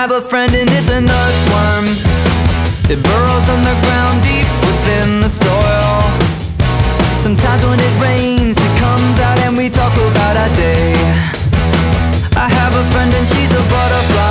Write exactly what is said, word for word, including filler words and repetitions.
have a friend and it's an earthworm. It burrows underground deep within the soil. Sometimes when it rains, it comes out and we talk about our day. I have a friend and she's a butterfly.